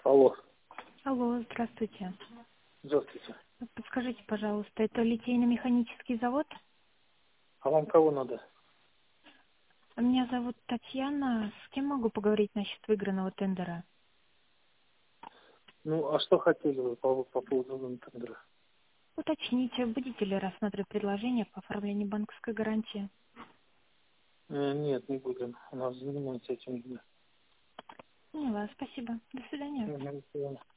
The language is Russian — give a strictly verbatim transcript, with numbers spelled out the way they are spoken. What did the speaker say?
Алло. Алло, здравствуйте. Здравствуйте. Подскажите, пожалуйста, это литейно-механический завод? А вам кого надо? Меня зовут Татьяна. С кем могу поговорить насчет выигранного тендера? Ну, а что хотели вы по, по поводу тендера? Уточните, будете ли рассматривать предложение по оформлению банковской гарантии? Э, нет, не будем. У нас занимаются этим. Поняла, спасибо. До свидания. Мгм, понял.